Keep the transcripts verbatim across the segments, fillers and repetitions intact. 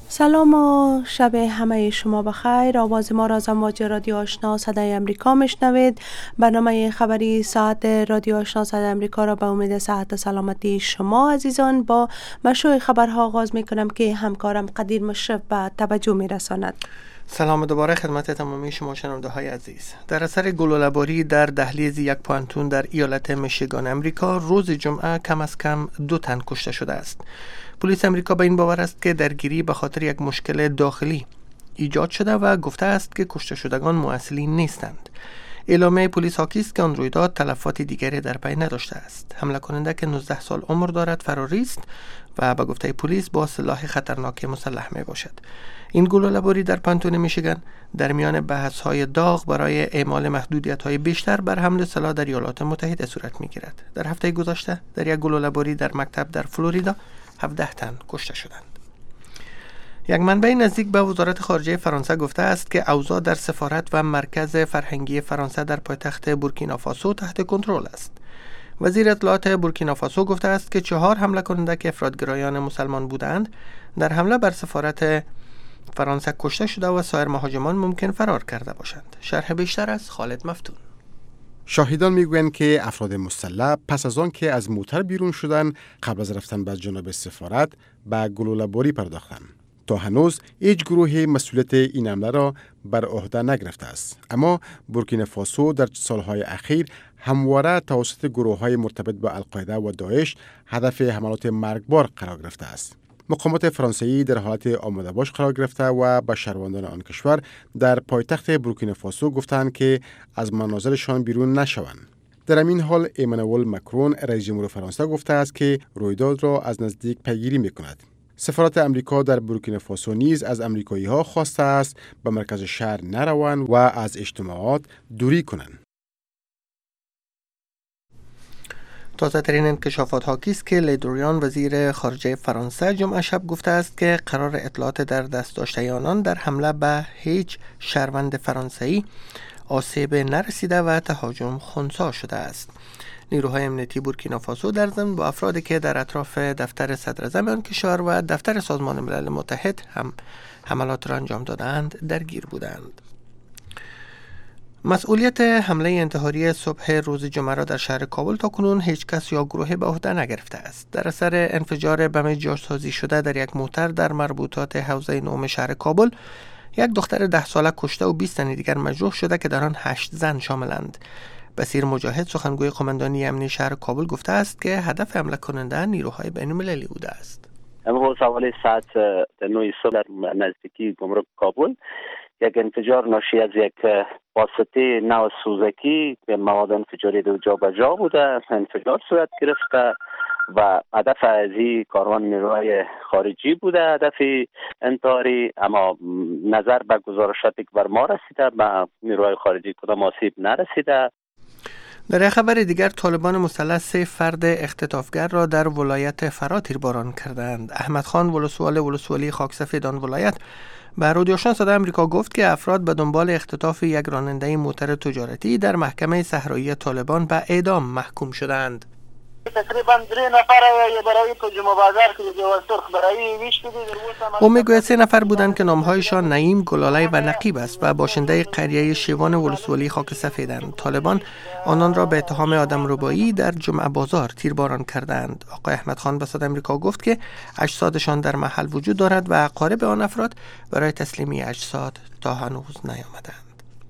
سلام و شب همه شما بخیر. آواز ما را از امواج رادیو آشنا صدای امریکا میشنوید. برنامه خبری ساعت رادیو آشنا صدای امریکا را به امید صحت و سلامتی شما عزیزان با مشروع خبرها آغاز میکنم که همکارم قدیر مشرف به توجه میرساند. سلام دوباره خدمت تمامی شما شنونده های عزیز. در اثر گلوله‌باری در دهلیز یک پانتون در ایالت میشیگان امریکا روز جمعه کم از کم دو تن کشته شده است. پلیس امریکا به این باور است که درگیری به خاطر یک مشکل داخلی ایجاد شده و گفته است که کشته شدگان مؤثرین نیستند. اعلامیه پلیس حاکی است که آن رویداد تلفات دیگری در پی نداشته است. حمله کننده که نوزده سال عمر دارد فراری است و به گفته پلیس با سلاح خطرناک مسلح می باشد. این گلوله‌باری در پانتون میشیگان در میان بحث‌های داغ برای اعمال محدودیت‌های بیشتر بر حمل سلاح در ایالات متحده صورت می‌گیرد. در هفته گذشته در یک گلوله‌باری در مکتب در فلوریدا هفده تن کشته شدند. یک منبع نزدیک به وزارت خارجه فرانسه گفته است که اوضاع در سفارت و مرکز فرهنگی فرانسه در پایتخت بورکینافاسو تحت کنترل است. وزیر اطلاعات بورکینافاسو گفته است که چهار حمله کننده که افرادگرایان مسلمان بودند در حمله بر سفارت فرانسه کشته شده و سایر مهاجمان ممکن فرار کرده باشند. شرح بیشتر از خالد مفتون. شاهدان میگویند که افراد مسلح پس از آن که از موتر بیرون شدن قبل از رفتن به جانب سفارت به گلوله‌باری پرداختند. تا هنوز هیچ گروهی مسئولیت این حمله را بر عهده نگرفته است، اما بورکینافاسو در سالهای اخیر همواره توسط گروه‌های مرتبط با القاعده و داعش هدف حملات مرگبار قرار گرفته است. مقامات فرانسوی در حالت آماده باش قرار گرفته و به شهروندان آن کشور در پایتخت بورکینافاسو گفتند که از منازلشان بیرون نشوند. در همین حال ایمانوئل مکرون رئیس جمهور فرانسه گفته است که رویداد را از نزدیک پیگیری می‌کند. سفارت امریکا در بورکینافاسو نیز از امریکایی‌ها خواسته است به مرکز شهر نروند و از اجتماعات دوری کنند. تازه ترین انکشافات حاکی است که لیدریان وزیر خارجه فرانسه جمعه شب گفته است که قرار اطلاعات در دست داشته آنان در حمله به هیچ شهروند فرانسوی آسیب نرسیده و تهاجم خنثی شده است. نیروهای امنیتی بورکینافاسو در ضمن با افرادی که در اطراف دفتر صدراعظم آن کشور و دفتر سازمان ملل متحد هم حملات را انجام دادند درگیر بودند. مسئولیت حمله انتحاری صبح روز جمعه را در شهر کابل تاکنون هیچ کس یا گروهی به عهده نگرفته است. در اثر انفجار بم جاسازی شده در یک موتر در مربوطات حوزه نهم شهر کابل، یک دختر ده ساله کشته و بیست تن دیگر مجروح شده که در آن هشت زن شاملند. بصیر مجاهد سخنگوی قماندانی امنی شهر کابل گفته است که هدف حمله کننده نیروهای بین‌المللی بوده است. امروز حوالی ساعت نه صبح در نزدیکی گمرک کابل یک انفجار ناشی از یک واسطه نو سوزکی به مواد انفجاری دو جا به جا بوده انفجار صورت گرفته و هدف از این کاروان نیروهای خارجی بوده. هدف انتحاری اما نظر به گزارشاتی که بر ما رسیده به نیروهای خارجی کدام آسیب نرسیده. در یک خبر دیگر طالبان مسلح سه فرد اختطافگر را در ولایت فرا تیرباران کردند. احمد خان ولسوال ولسوالی خاکسفید آن ولایت به رادیو آشنا صدای امریکا گفت که افراد به دنبال اختطاف یک راننده موتر تجارتی در محکمه صحرایی طالبان به اعدام محکوم شدند. تقریبا سه نفر برای ترجمه بازار که جواز سرخ برای ویش بدید. او میگوید سه نفر بودند که نامهایشان نعیم، گلاله و نقیب است و باشنده قریه شیوان ولسوالی خاک سفیدند. طالبان آنان را به اتهام آدمربایی در جمعه بازار تیرباران کردند. آقای احمد خان به صدای امریکا گفت که اجسادشان در محل وجود دارد و اقارب آن افراد برای تسلیمی اجساد تا هنوز نیامدند.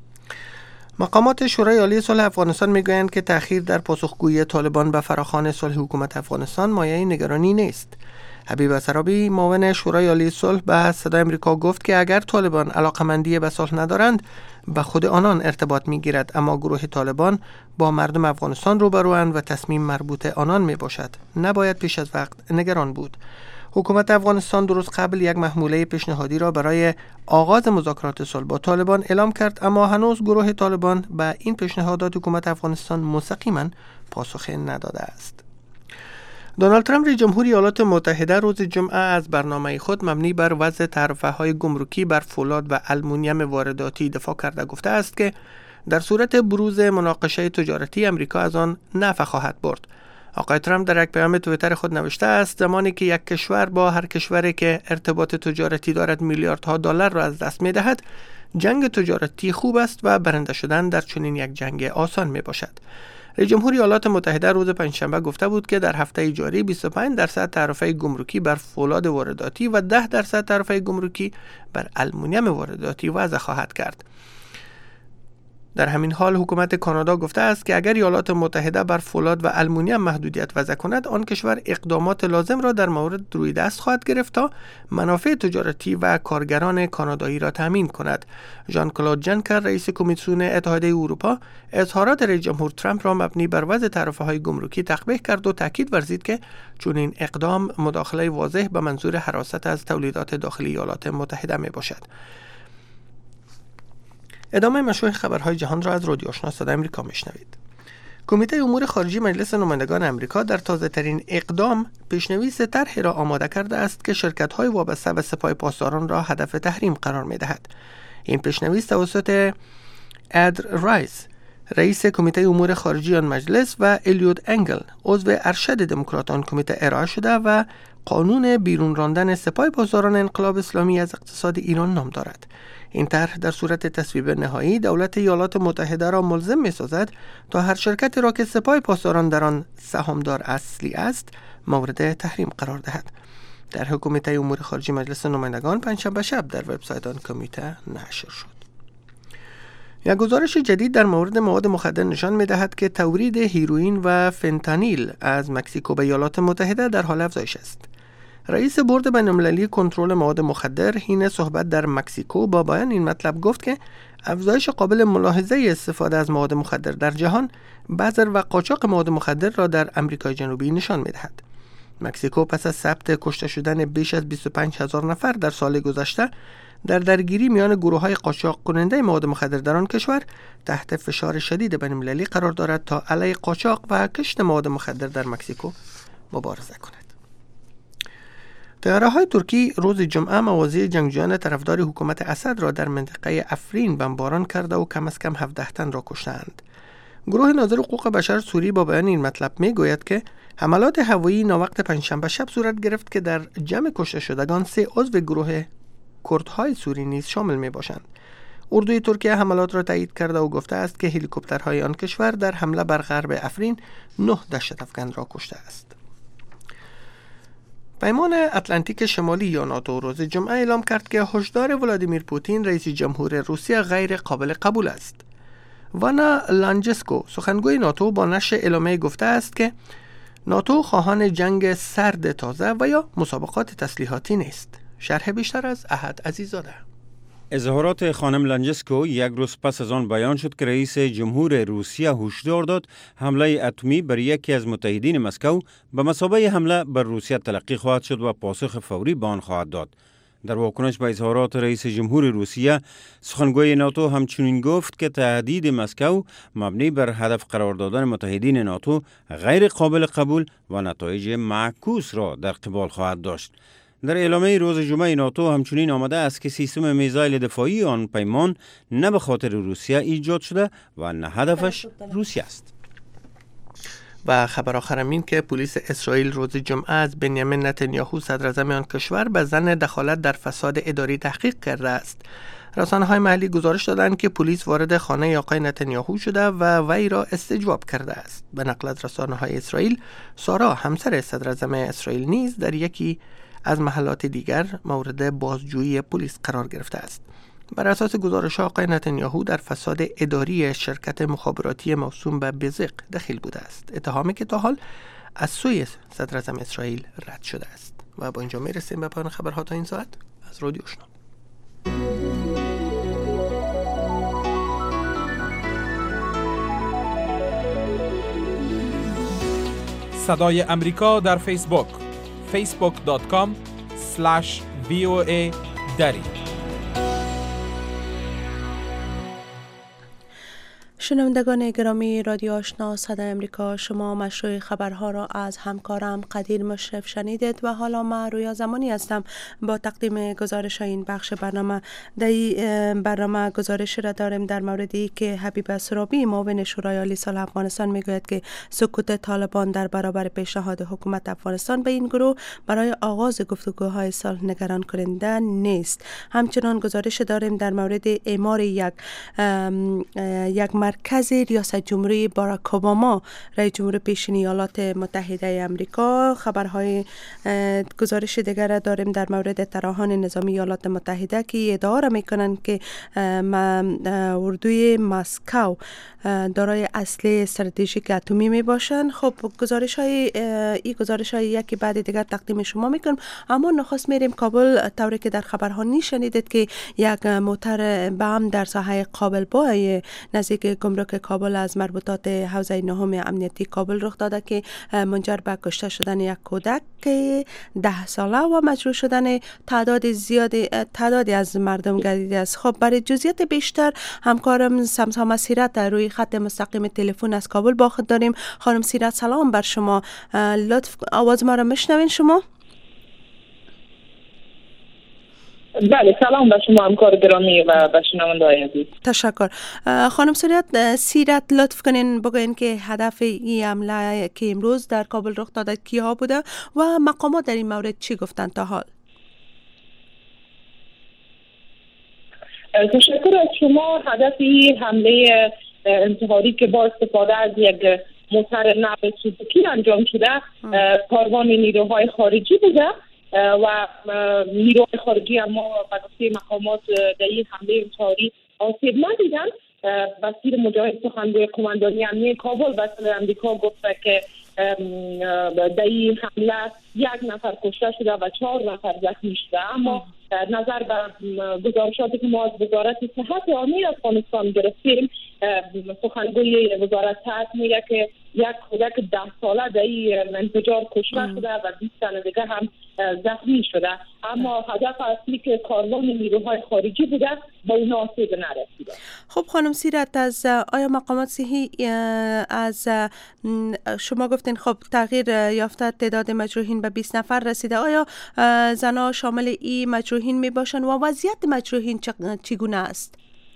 مقامات شورای عالی صلح افغانستان میگویند که تأخیر در پاسخگویی طالبان به فراخوان صلح حکومت افغانستان مایه نگرانی نیست. حبیب سرابی معاون شورای عالی صلح به صدای امریکا گفت که اگر طالبان علاقمندی به صلح ندارند به خود آنان ارتباط میگیرد، اما گروه طالبان با مردم افغانستان روبروند و تصمیم مربوط آنان می باشد. نباید پیش از وقت نگران بود. حکومت افغانستان درست قبل یک محموله پیشنهادی را برای آغاز مذاکرات صلح با طالبان اعلام کرد، اما هنوز گروه طالبان به این پیشنهادات حکومت افغانستان مستقیما پاسخ نداده است. دونالد ترامپ رئیس جمهور ایالات متحده روز جمعه از برنامه خود مبنی بر وضع تعرفه‌های گمرکی بر فولاد و آلومینیوم وارداتی دفاع کرده گفته است که در صورت بروز مناقشه تجارتی امریکا از آن نفع خواهد برد. آقای ترامپ در یک پیام توییتر خود نوشته است زمانی که یک کشور با هر کشوری که ارتباط تجارتی دارد میلیاردها دلار را از دست می دهد، جنگ تجارتی خوب است و برنده شدن در چنین یک جنگ آسان می باشد. رئیس جمهور ایالات متحده روز پنجشنبه گفته بود که در هفته جاری بیست و پنج درصد تعرفه گمرکی بر فولاد وارداتی و ده درصد تعرفه گمرکی بر آلومینیوم وارداتی وضع خواهد کرد. در همین حال حکومت کانادا گفته است که اگر ایالات متحده بر فولاد و آلومینیوم محدودیت وضع کند، آن کشور اقدامات لازم را در مورد روی دست خواهد گرفت تا منافع تجارتی و کارگران کانادایی را تامین کند. ژان کلود جنکر، رئیس کمیسیون اتحادیه اروپا، اظهارات رئیس جمهور ترامپ را مبنی بر وضع تعرفه‌های گمرکی تقبیح کرد و تاکید ورزید که چنین اقدام مداخله واضح به منظور حراست از تولیدات داخلی ایالات متحده می باشد. ادامه مشروع خبرهای جهان را از رادیو آشنا صدای آمریکا میشنوید. کمیته امور خارجی مجلس نمایندگان آمریکا در تازه‌ترین اقدام پیشنویس طرحی را آماده کرده است که شرکت‌های وابسته به سپاه پاسداران را هدف تحریم قرار می‌دهد. این پیشنویس توسط اد رایس، رئیس کمیته امور خارجی آن مجلس، و الیوت انگل، عضو ارشد دموکراتان کمیته ارائه شده و قانون بیرون راندن سپاه پاسداران انقلاب اسلامی از اقتصاد ایران نام دارد. این طرح در صورت تصویب نهایی دولت ایالات متحده را ملزم می‌سازد تا هر شرکتی را که سپاه پاسداران در آن سهامدار اصلی است مورد تحریم قرار دهد. در کمیته امور خارجی مجلس نمایندگان پنجشنبه شب در وبسایت آن کمیته نشر شد. یک گزارش جدید در مورد مواد مخدر نشان می‌دهد که تورید هیروئین و فنتانیل از مکزیکو به ایالات متحده در حال افزایش است. رئیس بورد بین‌المللی کنترل مواد مخدر حین صحبت در مکزیکو با بیان این مطلب گفت که افزایش قابل ملاحظه استفاده از مواد مخدر در جهان بذر و قاچاق مواد مخدر را در آمریکای جنوبی نشان می‌دهد. مکزیکو پس از ثبت کشته شدن بیش از بیست و پنج هزار نفر در سال گذشته در درگیری میان گروه‌های قاچاق کننده مواد مخدر در آن کشور تحت فشار شدید بین‌المللی قرار دارد تا علیه قاچاق و کشت مواد مخدر در مکزیکو مبارزه کند. طیاره‌های ترکی روز جمعه موازی جنگجویان طرفدار حکومت اسد را در منطقه افرین بمباران کرده و کم از کم هفده تن را کشتند. گروه ناظر حقوق بشر سوری با بیان این مطلب میگوید که حملات هوایی ناوقت پنجشنبه شب صورت گرفت که در جمع کشته شدگان سه عضو گروه کردهای سوری نیز شامل می باشند. اردوی ترکیه حملات را تایید کرده و گفته است که هلیکوپترهای آن کشور در حمله بر غرب افرین نه دهشت افکن را کشته است. پیمان اتلانتیک شمالی یا ناتو روز جمعه اعلام کرد که هشدار ولادیمیر پوتین رئیس جمهور روسیه غیر قابل قبول است. وانا لانجسکو، سخنگوی ناتو، با نشر اعلامیه گفته است که ناتو خواهان جنگ سرد تازه و یا مسابقات تسلیحاتی نیست. شرح بیشتر از احد عزیزاده. اظهارات خانم لانجسکو یک روز پس از آن بیان شد که رئیس جمهور روسیه هشدار داد حمله اتمی بر یکی از متحدین مسکو به مثابه حمله بر روسیه تلقی خواهد شد و پاسخ فوری به آن خواهد داد. در واکنش به اظهارات رئیس جمهور روسیه، سخنگوی ناتو همچنین گفت که تهدید مسکو مبنی بر هدف قرار دادن متحدین ناتو غیر قابل قبول و نتایج معکوس را در قبال خواهد داشت. در اعلامیه روز جمعه ناتو همچنین آمده است که سیستم میزایل دفاعی آن پیمان نه به خاطر روسیه ایجاد شده و نه هدفش روسیه است. و خبر آخرم این که پلیس اسرائیل روز جمعه از بنیامین نتانیاهو صدراعظم آن کشور به ظن دخالت در فساد اداری تحقیق کرده است. رسانه‌های محلی گزارش دادند که پلیس وارد خانه آقای نتانیاهو شده و وی را استجواب کرده است. به نقل از رسانه‌های اسرائیل، سارا همسر صدراعظم اسرائیل نیز در یکی از محلات دیگر مورد بازجویی پلیس قرار گرفته است. بر اساس گزارش آقای نتانیاهو در فساد اداری شرکت مخابراتی موسوم به بزق دخیل بوده است، اتهامی که تا حال از سوی صدراعظم اسرائیل رد شده است. و با اینجا میرسیم به پایان خبرها تا این ساعت از رادیو آشنا. صدای امریکا در فیسبوک فیسبوک دات کام اسلش وی او ای دری شنوندگان گرامی رادیو آشنا صدای امریکا، شما مشروع خبرها را از همکارم قدیر مشرف شنیدید و حالا من رویا زمانی هستم با تقدیم گزارش این بخش برنامه. در این برنامه گزارش را داریم در موردی که حبیب سرابی معاون شورای عالی صلح افغانستان میگوید که سکوت طالبان در برابر پیشنهاد حکومت افغانستان به این گروه برای آغاز گفتگوهای صلح نگران کننده نیست. همچنان گزارش داریم در مورد اعمار یک یک مرکز ریاست جمهوری باراک اوباما رئیس جمهور پیشین ایالات متحده امریکا. خبرهای گزارش دیگر داریم در مورد طراحان نظامی ایالات متحده که ادعا را میکنند که اردوی مسکو دارای اسلحه استراتژیک اتمی می باشند. خب گزارش های این گزارش های یکی بعد دیگر تقدیم شما میکنم، اما نخست میریم کابل. طوری که در خبرها نشنیدید که یک موتر بم در ساحه قابل بای نزدیک گمرک کابل از مربوطات حوزه نهم امنیتی کابل رخ داده که منجر به کشته شدن یک کودک ده ساله و مجروح شدن تعداد زیادی تعدادی از مردم گردیده است. خب برای جزئیات بیشتر همکارم سمسام سیرت روی خط مستقیم تلفن از کابل با خود داریم. خانم سیرت سلام بر شما، لطف آواز ما را میشنوین شما؟ بله سلام به شما همکار گرامی و به شنونده‌های عزیز. تشکر. خانم سیرت سیرت لطف کنین بگوین که هدف این حمله که امروز در کابل رخ داده کیها بوده و مقامات در این مورد چی گفتند تا حال؟ تشکر از شما. هدف این حمله انتحاری که با استفاده از یک موتر نو سوزوکی انجام شده کاروان نیروهای خارجی بوده و نیروهای خارجی اما به گفته مقامات در این حمله انتحاری آسیب ندیدن. وزیر مجاهد سخنگوی قماندانی امنیتی کابل به صدای امریکا گفت که در این حمله یک نفر کشته شده و چهار نفر زخمی شده، اما نظر به گزارشاتی که ما از وزارت صحت عامه افغانستان گرفتیم، سخنگوی وزارت صحت میگه که یک کودک ده ساله در این انفجار کشته شده و بیست تن دیگه هم زخمی شده، اما هدف اصلی که کاروان نیروهای خارجی بوده با اونا آسیب نرسیده. خب خانم سیرت، از آیا مقامات صحی از شما گفتین خب تغییر یافته تعداد مجروحین به بیست نفر رسیده، آیا زنها شامل این مجروحین می باشن و وضعیت مجروحین چگونه است؟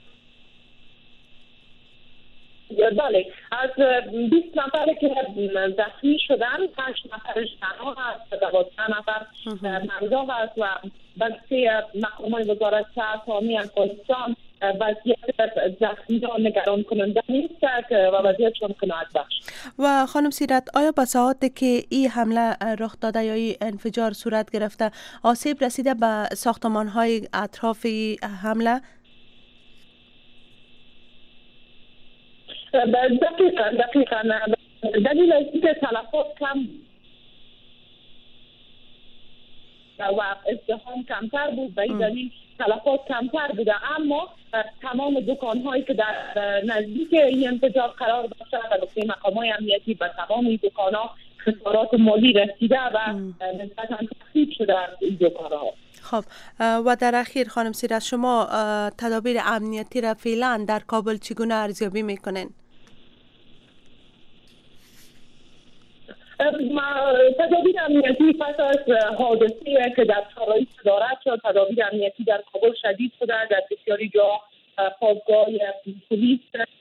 بله، از بیست نفر که زخمی شدن هشت نفرش زنها هست، دوازده نفر مردا هست و بسته مقامات وزارت صحت عامه افغانستان وضعیت زخمیان نگران کننده نیست و وضعیتشان قناعت بخش. و خانم سیرت، آیا به ساعاتی که این حمله رخ داده یا این انفجار صورت گرفته آسیب رسیده به ساختمان‌های اطراف حمله؟ دقیقا دقیقا دلیل از اینکه تلفات کم و ازدحام کمتر بود، به این دلیل تلفات کمتر بوده، اما تمام دکان‌هایی که در نزدیک این انفجار قرار داشته و گفته مقامات امنیتی به تمام این دکان‌ها خسارات مالی رسیده و نسبتاً تخفیف شده از این دکان‌ها. خب و در اخیر خانم سیرت، شما تدابیر امنیتی را فعلا در کابل چگونه ارزیابی میکنین؟ تدابیر امنیتی پس از حادثه که در سرایی صدارت شد، تدابیر امنیتی در کابل شدید شده. در بسیاری جا پاسگاه پلیس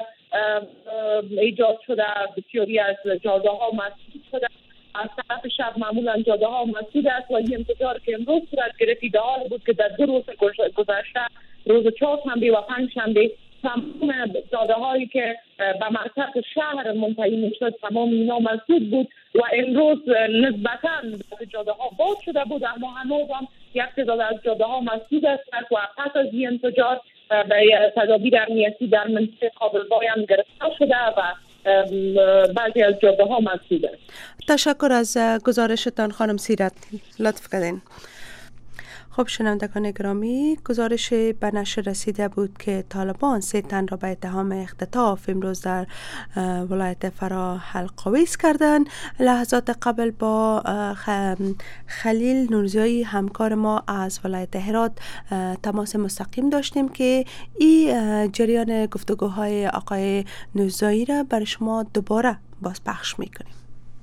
ایجاد شده، بسیاری از جاده ها مسدود شده. از طرف شب معمولا جاده ها مسدود است و این انفجار که امروز صورت گرفت در حال بود که در دو روز گذشته، روز چهارشنبه و پنجشنبه، تمام جاده هایی که به مرکز شهر منتهی میشد تمام اینا مسدود بود و امروز نسبتاً جاده ها باز شده بود، اما هنوز هم یک تعداد از جاده ها مسدود است و پس از این انفجار به تدابیر امنیتی در منطقه قابل بای هم گرفته شده و بعضی از جاده ها مسدود است. تشکر از گزارشتان خانم سیرت، لطف کردین. خب شنوندگان گرامی، گزارش به نشر رسیده بود که طالبان سه تن را به اتهام اختطاف امروز در ولایت فرا حلقاویز کردند. لحظات قبل با خلیل نورزیایی همکار ما از ولایت هرات تماس مستقیم داشتیم که این جریان گفتگوهای آقای نورزیایی را برای شما دوباره باز پخش میکنیم.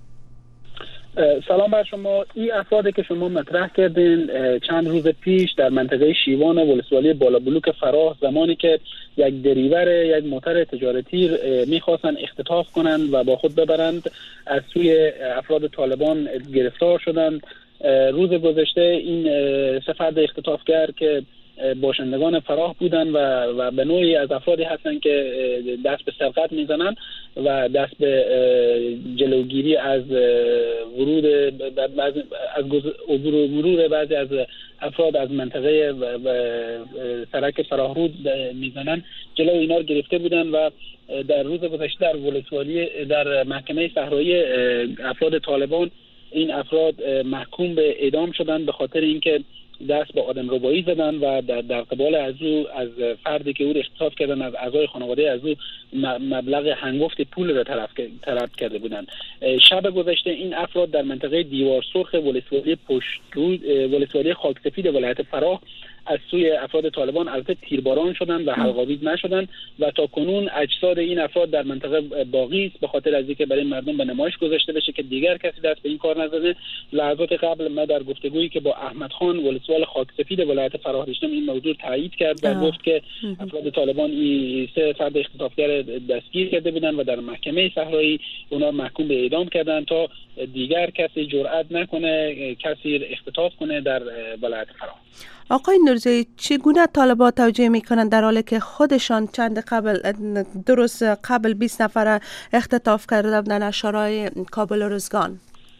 سلام بر شما. این افرادی که شما مطرح کردین چند روز پیش در منطقه شیوان ولسوالی بالا بلوک فراه، زمانی که یک دریور یک موتر تجارتی میخواستن اختطاف کنند و با خود ببرند، از سوی افراد طالبان گرفتار شدند. روز گذشته این سه فرد اختطافگر که باشندگان فراه بودن و و به نوعی از افرادی هستن که دست به سرقت میزنن و دست به جلوگیری از ورود از عبور و مرور بعضی از افراد از منطقه سرک فراه رود میزنن، جلو اینا رو گرفته بودن و در روز گذشته در ولسوالی در محکمه صحرایی افراد طالبان این افراد محکوم به اعدام شدن به خاطر اینکه دست به آدمربایی زدن و در, در قبال از او از فردی که او را اختطاف کردن از اعضای خانواده از او مبلغ هنگفت پول را طلب طلب کرده بودند. شب گذشته این افراد در منطقه دیوار سرخ ولسوالی پشت رود ولسوالی خاکسفید ولایت فراه از سوی افراد طالبان البته تیرباران شدند و حلق‌آویز نشدند و تا کنون اجساد این افراد در منطقه باقی است، به خاطر از اینکه برای مردم به نمایش گذاشته بشه که دیگر کسی دست به این کار نزنه. لحظات قبل ما در گفتگویی که با احمد خان ولسوال خاکسفید ولایت فراه داشتم این موضوع تایید کرد و گفت که افراد طالبان این سه فرد اختطافگر دستگیر کرده بودند و در محکمه صحرایی اونا محکوم به اعدام کردند تا دیگر کسی جرئت نکنه کسی اختطاف کنه در ولایت فراه. آقای نورزیایی، چگونه طالبان توجیه میکنن در حالی که خودشان چند قبل درست قبل بیست نفر اختطاف کرده بودن از شارع کابل و رزگان؟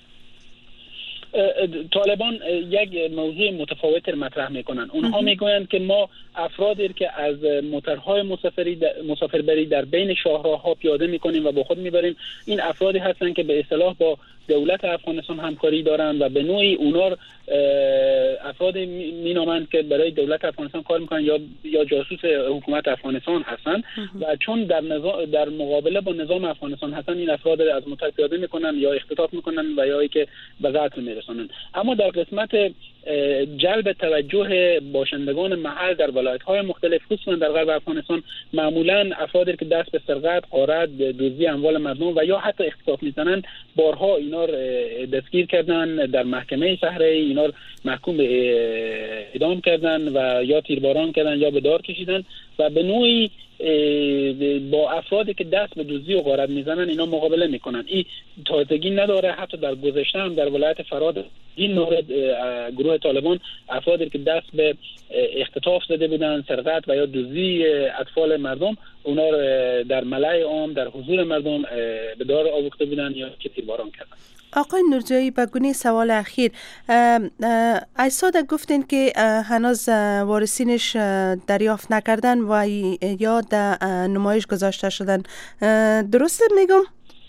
طالبان یک موضوع متفاوت مطرح میکنن. اونها میگویند که ما افرادی که از موترهای مسافری مسافربری در بین شاهراه‌ها پیاده میکنیم و با خود میبریم، این افرادی هستند که به اصطلاح با دولت افغانستان همکاری دارند و به نوعی اونا افراد مینامند که برای دولت افغانستان کار میکنن یا یا جاسوس حکومت افغانستان هستند و چون در نظام در مقابله با نظام افغانستان هستند، این افراد از موتر پیاده میکنن یا اختطاف میکنن و یا که به قتل میرسونن. اما در قسمت جلب توجه باشندگان محل در ولایت‌های مختلف خصوصا در غرب افغانستان، معمولاً افرادی که دست به سرقت، غارت، دزدی اموال مردم و یا حتی اختطاف میزنند، بارها اینا رو دستگیر کردن، در محکمه صحرایی اینا رو محکوم به اعدام کردن و یا تیرباران کردن یا به دار کشیدن و به نوعی با افرادی که دست به دزدی و غارت میزنن اینا مقابله میکنن. این تازگی نداره، حتی در گذشته هم در ولایت فراد این مورد گروه طالبان افرادی که دست به اختطاف زده بودن، سرقت و یا دزدی اطفال مردم، اونا رو در ملأ عام در حضور مردم به دار آوخته بودن یا که تیرباران کردن. آقای نورزیایی، به گونه سوال اخیر، اجساد گفتین که هنوز وارثینش دریافت نکردن و یا در نمایش گذاشته شدن، درسته میگم؟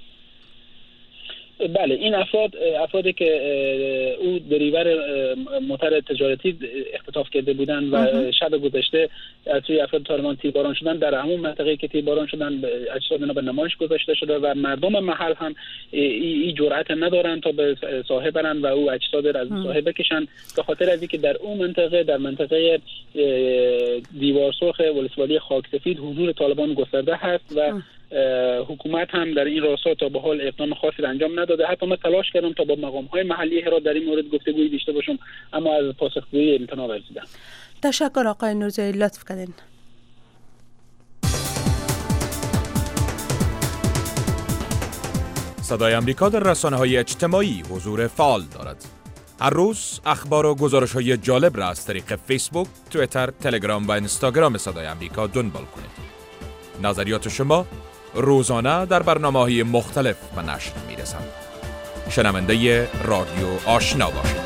بله، این افراد افرادی که او دریور موتر تجارتی اختطاف کرده بودن و شب گذشته از سوی افراد طالبان تیرباران شدن، در همون منطقه‌ای که تیرباران شدن اجساد اینا به نمایش گذاشته شده و مردم محل هم این جرأت ندارن تا به ساحل برن و او اجساد از ساحل بکشن، به خاطر از اینکه در اون منطقه در منطقه دیوار سرخ ولسوالی خاکسفید حضور طالبان گسترده هست و حکومت هم در این راستا تا به حال اقدام خاصی انجام نداده. حتی من تلاش کردم تا با مقام‌های محلی هرات در این مورد گفتگویی داشته باشم، اما از پاسخگویی امتناع ورزیدم. تشکر آقای نورزیایی، لطف کردین. صدای امریکا در رسانه‌های اجتماعی حضور فعال دارد. هر روز اخبار و گزارش‌های جالب را از طریق فیسبوک، توییتر، تلگرام و اینستاگرام صدای امریکا دنبال کنید. نظریات شما روزانه در برنامه‌های مختلف به نشر می‌رسند. شنونده رادیو آشنا باشید.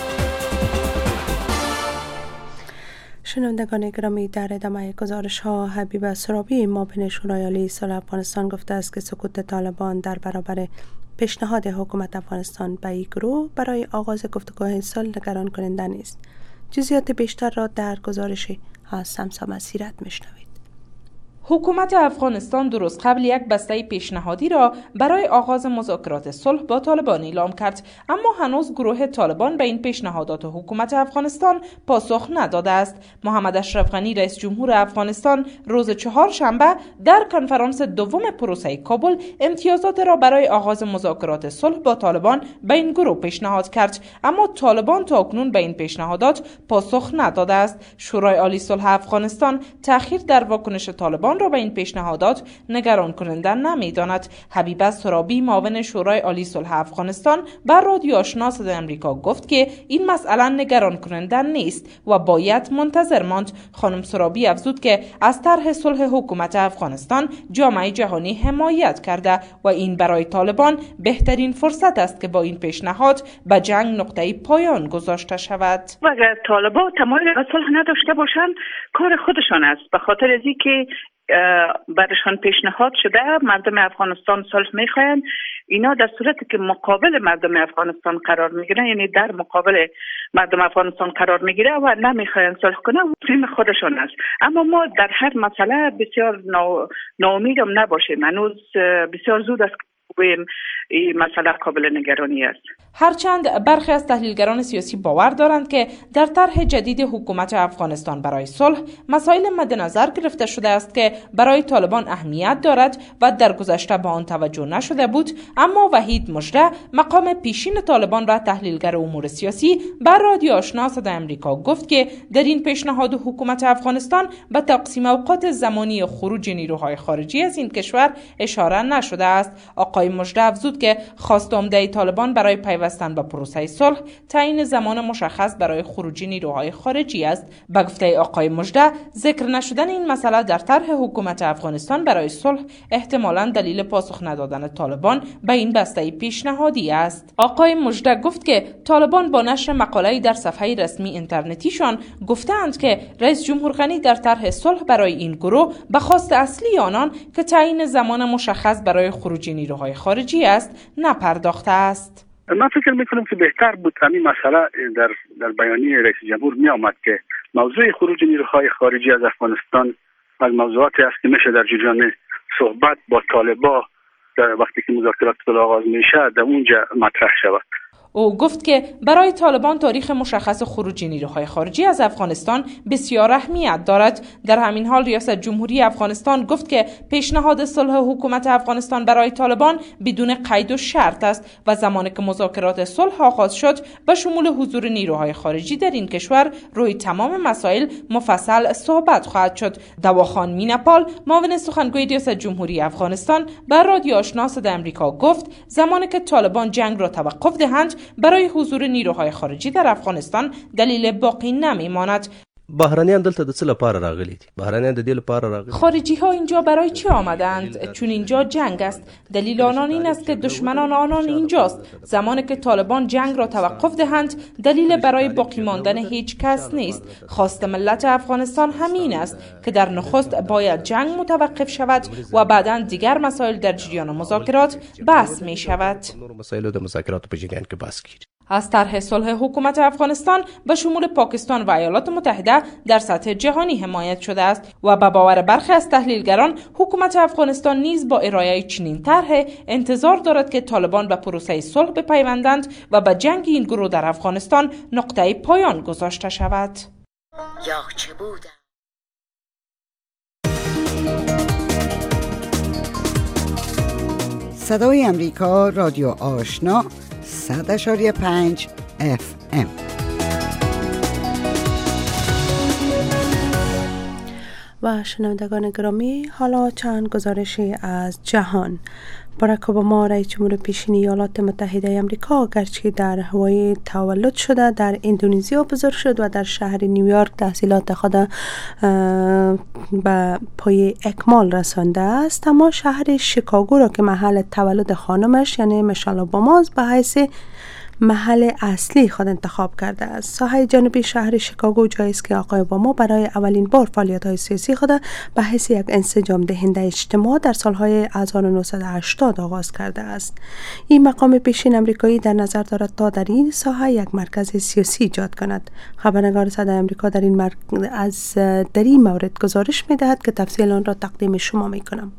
شنوندگان گرامی، در ادامه گزارش ها، حبیب سرابی معاون شورای عالی صلح افغانستان گفته است که سکوت طالبان در برابر پیشنهاد حکومت افغانستان به این گروه برای آغاز گفتگوهای صلح نگران کننده نیست. جزئیات بیشتر را در گزارش از سمسام مسیرت میشنوید. حکومت افغانستان درست قبل یک بسته پیشنهادی را برای آغاز مذاکرات صلح با طالبان اعلام کرد، اما هنوز گروه طالبان به این پیشنهادات حکومت افغانستان پاسخ نداده است. محمد اشرف غنی رئیس جمهور افغانستان روز چهارشنبه در کنفرانس دوم پروسه کابل امتیازات را برای آغاز مذاکرات صلح با طالبان به این گروه پیشنهاد کرد، اما طالبان تاکنون به این پیشنهادات پاسخ نداده است. شورای عالی صلح افغانستان تأخیر در واکنش طالبان را به این پیشنهادات نگران کننده نمی‌داند. حبیبه سرابی معاون شورای عالی صلح افغانستان بر رادیو آشنا صدای آمریکا گفت که این مسئله نگران کننده نیست و باید منتظر ماند. خانم سرابی افزود که از طرح صلح حکومت افغانستان جامعه جهانی حمایت کرده و این برای طالبان بهترین فرصت است که با این پیشنهاد به جنگ نقطه پایان گذاشته شود. اگر طالبان تمایل به صلح نداشته باشند کار خودشان است، به خاطر از اینکه برشان پیشنهاد شده مردم افغانستان صلح میخواین. اینا در صورتی که مقابل مردم افغانستان قرار میگیرن، یعنی در مقابل مردم افغانستان قرار میگیره و نمیخواین صلح کنه، فیلم خودشان است. اما ما در هر مسئله بسیار ناامیدم نباشیم، هنوز بسیار زود است بگوییم این مسئله قابل نگرانی است. هرچند برخی از تحلیلگران سیاسی باور دارند که در طرح جدید حکومت افغانستان برای صلح مسائل مد نظر گرفته شده است که برای طالبان اهمیت دارد و در گذشته به آن توجه نشده بود، اما وحید مژده مقام پیشین طالبان را تحلیلگر امور سیاسی بر رادیو آشنا صدای آمریکا گفت که در این پیشنهاد حکومت افغانستان به تقسیم اوقات زمانی خروج نیروهای خارجی از این کشور اشاره نشده است. آقای مژده افزود که خواست عمده طالبان برای پیوستن به پروسه صلح تعیین زمان مشخص برای خروج نیروهای خارجی است. به گفته آقای مژده ذکر نشدن این مسئله در طرح حکومت افغانستان برای صلح احتمالاً دلیل پاسخ ندادن طالبان به این بسته پیشنهادی است. آقای مژده گفت که طالبان با نشر مقاله‌ای در صفحه رسمی اینترنتیشان گفتند که رئیس جمهور غنی در طرح صلح برای این گروه به خواست اصلی آنان که تعیین زمان مشخص برای خروج نیروهای خارجی است نپرداخته است. من فکر میکنم که بهتر بود همین مسئله در در بیانیه رئیس جمهور می آمد که موضوع خروج نیروهای خارجی از افغانستان از موضوعاتی است که میشه در جریان صحبت با طالبان در وقتی که مذاکرات آغاز میشه در اونجا مطرح شود. او گفت که برای طالبان تاریخ مشخص خروج نیروهای خارجی از افغانستان بسیار اهمیت دارد. در همین حال ریاست جمهوری افغانستان گفت که پیشنهاد صلح حکومت افغانستان برای طالبان بدون قید و شرط است و زمانی که مذاکرات صلح آغاز شد به شمول حضور نیروهای خارجی در این کشور روی تمام مسائل مفصل صحبت خواهد شد. دواخان مینپال معاون سخنگوی ریاست جمهوری افغانستان بر رادیو آشنا صدای آمریکا گفت زمانی که طالبان جنگ را توقف دهند برای حضور نیروهای خارجی در افغانستان دلیل باقی نمیماند. بهرانیان دلته د څه لپاره راغلي دي؟ بهرانیان د دې لپاره راغلي. خارجی ها اینجا برای چه آمدند؟ چون اینجا جنگ است. دلیل آنان این است که دشمنان آنان اینجاست. زمانی که طالبان جنگ را توقف دهند دلیل برای باقی ماندن هیچ کس نیست. خواست ملت افغانستان همین است که در نخست باید جنگ متوقف شود و بعداً دیگر مسائل در جریان مذاکرات بحث می شود. مسائل در مذاکرات په جریان کې بحث کیږي. از طرح صلح حکومت افغانستان به شمول پاکستان و ایالات متحده در سطح جهانی حمایت شده است و به باور برخی از تحلیلگران حکومت افغانستان نیز با ارائه چنین طرح انتظار دارد که طالبان به پروسه صلح بپیوندند و به جنگ این گروه در افغانستان نقطه پایان گذاشته شود. یا چه بوده؟ صدای امریکا رادیو آشنا صد اشاری پنج اف ام. و شنوندگان گرامی، حالا چند گزارشی از جهان. باراک اوباما رئیس جمهور پیشین ایالات متحده آمریکا گرچه در هوای تولد شده در اندونزیا بزرگ شد و در شهر نیویورک تحصیلات خود به پای اکمال رسانده است، اما شهر شیکاگو را که محل تولد خانمش یعنی میشل اوباما به حیث محل اصلی خود انتخاب کرده است. ساحه جنوبی شهر شیکاگو جایی است که آقای اوباما برای اولین بار فعالیت‌های سیاسی خود به حیث یک انسجام دهنده اجتماع در سالهای هزار و نهصد و هشتاد آغاز کرده است. این مقام پیشین امریکایی در نظر دارد تا در این ساحه یک مرکز سیاسی ایجاد کند. خبرنگار صدای امریکا در این مرکز از در این مورد گزارش می‌دهد که تفصیل آن را تقدیم شما می‌کنم.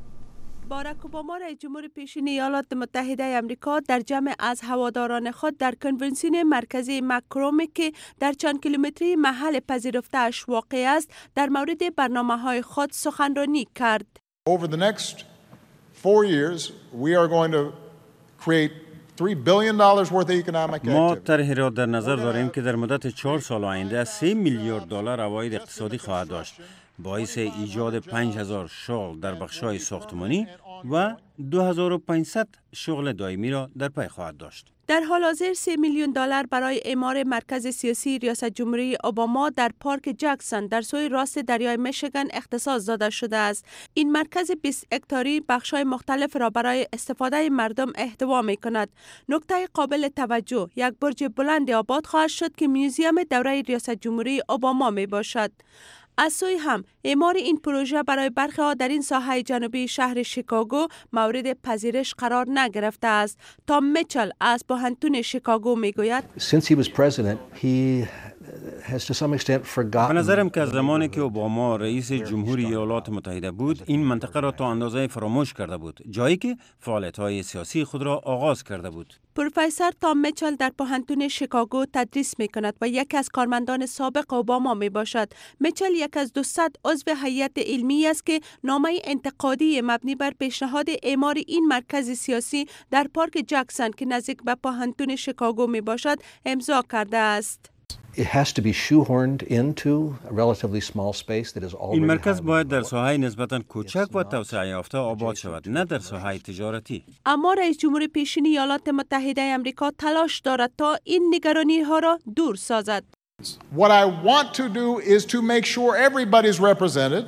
باراک اوباما رئیس جمهور پیشین ایالات متحده آمریکا در جمع از هواداران خود در کنونسیون مرکزی مکرومی که در چند کیلومتری محل پذیرفته اش واقع است در مورد برنامه‌های خود سخنرانی کرد. Over the next four years we are going to create three billion dollars worth of economic activity. ما طرحی را در نظر داریم که در مدت چهار سال آینده سه میلیارد دلار عواید اقتصادی خواهد داشت. باعث ایجاد پنج هزار شغل در بخش‌های ساختمانی و دو هزار و پانصد شغل دائمی را در پی خواهد داشت. در حال حاضر سه میلیون دلار برای اعمار مرکز سیاسی ریاست جمهوری اوباما در پارک جکسون در سوی راست دریای میشیگان اختصاص داده شده است. این مرکز بیست هکتاری بخش‌های مختلف را برای استفاده مردم احتوا می‌کند. نکته قابل توجه یک برج بلند آباد خواهد شد که میوزیم دوره ریاست جمهوری اوباما میباشد. از سوی هم اعمار این پروژه برای برخی ها در این ساحه جنوبی شهر شیکاگو مورد پذیرش قرار نگرفته است. تام میچل از پوهنتون شیکاگو میگوید Since he was president, he has to some extent forgotten. به نظرم که زمانی که اوباما رئیس جمهوری ایالات متحده بود این منطقه را تا اندازه فراموش کرده بود، جایی که فعالیت‌های سیاسی خود را آغاز کرده بود. پروفسور تام میچل در پوهنتون شیکاگو تدریس می کند و یکی از کارمندان سابق اوباما می باشد. میچل یک از دویست عضو هیئت علمی است که نامه انتقادی مبنی بر پیشنهاد اعمار این مرکز سیاسی در پارک جکسون که نزدیک به پوهنتون شیکاگو می باشد امضا کرده است. It has to be shoehorned into a relatively small space that is already. این مرکز باید در ساحه نسبتاً کوچک و توسعه یافته آباد شود، نه در ساحه تجارتی. اما رئیس جمهور پیشین ایالات متحده آمریکا تلاش دارد تا این نگرانی ها را دور سازد. What I want to do is to make sure everybody's represented.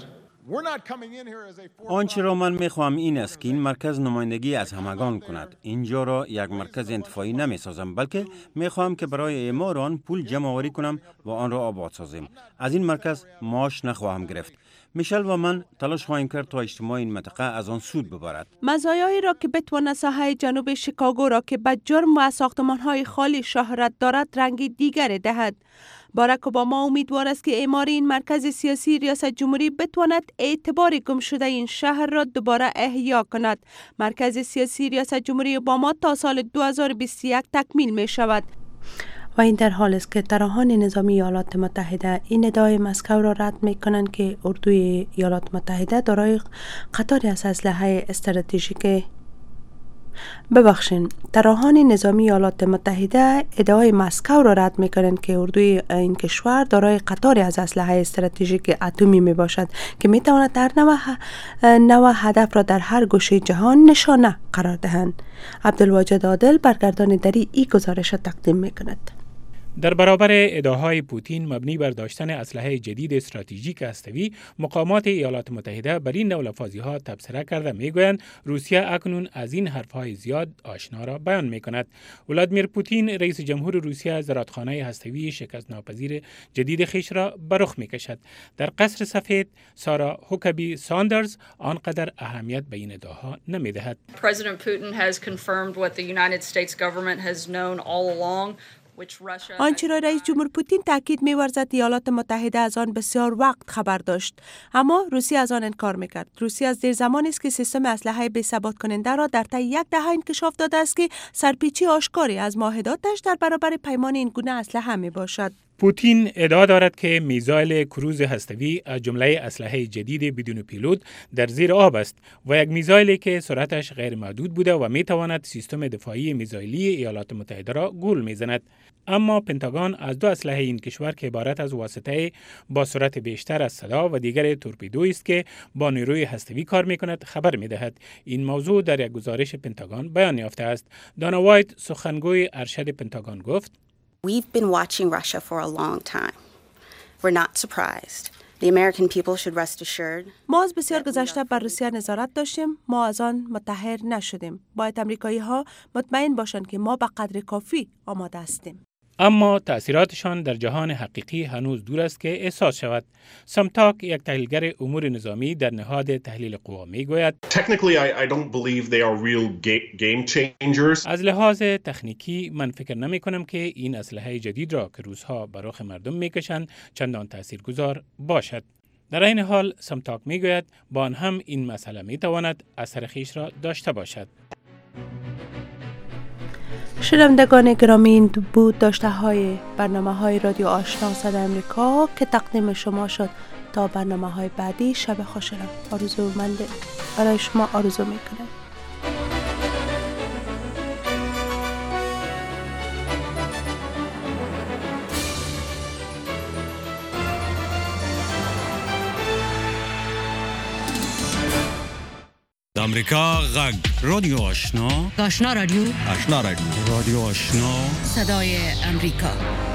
آنچه را من میخواهم این است که این مرکز نمایندگی از همگان کند. اینجا را یک مرکز انتفاعی نمی سازم، بلکه میخواهم که برای اعمار آن پول جمع آوری کنم و آن را آباد سازیم. از این مرکز معاش نخواهم گرفت. میشل و من تلاش خواهیم کرد تا اجتماع این منطقه از آن سود ببرد. مزایایی را که بتواند ساحه جنوب شیکاگو را که به جرم و ساختمان‌های خالی شهرت دارد رنگ دیگر دهد. باراک اوباما امیدوار است که اعمار این مرکز سیاسی ریاست جمهوری بتواند اعتبار گم شده این شهر را دوباره احیا کند. مرکز سیاسی ریاست جمهوری اوباما تا سال دو هزار و بیست و یک تکمیل می شود. و این در حال است که طراحان نظامی ایالات متحده این ادعای مسکو را رد می کنند که اردوی ایالات متحده دارای قطاری از اسلحه استراتژیک ببخشین طراحان نظامی ایالات متحده ادعای مسکو را رد می کنند که اردوی این کشور دارای قطاری از اسلحه استراتژیک اتمی می باشد که می تواند در نوع نوع هدف را در هر گوشه جهان نشانه قرار دهند. عبدالواجد عادل برگردان دری این گزارش را تقدیم می کند. در برابر ادعاهای پوتین مبنی بر داشتن اسلحه جدید استراتژیک هسته‌ای، مقامات ایالات متحده بر این نوع لفاظی‌ها تبصره کرده میگویند روسیه اکنون از این حرفهای زیاد آشنا را بیان میکند. ولادیمیر پوتین رئیس جمهور روسیه زرادخانه هسته‌ای شکست ناپذیر جدید خویش را به رخ میکشد. در قصر سفید سارا هوکابی ساندرز آنقدر اهمیت به این ادعاها نمیدهد. President Putin has confirmed what the United States government has known all along. آنچه را رئیس جمهور پوتین تاکید می‌ورزد ایالات متحده از آن بسیار وقت خبر داشت، اما روسیه از آن انکار می‌کرد. روسیه از دیر زمانی است که سیستم اسلحه بی‌ثبات کننده را در طی یک دهه انکشاف داده است که سرپیچی آشکاری از معاهداتش در برابر پیمان این گونه اسلحه میباشد. پوتین ادعا دارد که میزایل کروز هسته‌ای از جمله اسلحه جدید بدون پیلوت در زیر آب است و یک میزایلی که سرعتش غیر محدود بوده و میتواند سیستم دفاعی میزایلی ایالات متحده را گول میزند. اما پنتاگون از دو اسلحه این کشور که عبارت از واسطه با سرعت بیشتر از صدا و دیگر تورپیدویی است که با نیروی هسته‌ای کار میکند خبر میدهد. این موضوع در یک گزارش پنتاگون بیان یافته است. دانا وایت سخنگوی ارشد پنتاگون گفت: We've been watching Russia for a long time. We're not surprised. The American people should rest assured. ما از بسیار گذشته بر روسیه نظارت داشتیم، ما از آن متحر نشدیم. باید امریکایی ها مطمئن باشند که ما به قدر کافی آماده هستیم. اما تأثیراتشان در جهان حقیقی هنوز دور است که احساس شود. سامتاک، یک تحلیلگر امور نظامی در نهاد تحلیل قوا، میگوید Technically I, I don't believe they are real game changers. از لحاظ تکنیکی من فکر نمی کنم که این اسلحه جدید را که روس‌ها بر رخ مردم میکشند چندان تاثیرگذار باشد. در این حال سامتاک میگوید با آن هم این مسئله میتواند اثر خویش را داشته باشد. شنوندگان گرامی، این بود داشته های برنامه های رادیو آشنا صدای امریکا که تقدیم شما شد. تا برنامه های بعدی شب خوش را آرزومند برای شما آرزو میکنم. امریکا غږ رادیو آشنا آشنا رادیو آشنا رادیو رادیو آشنا صدای امریکا.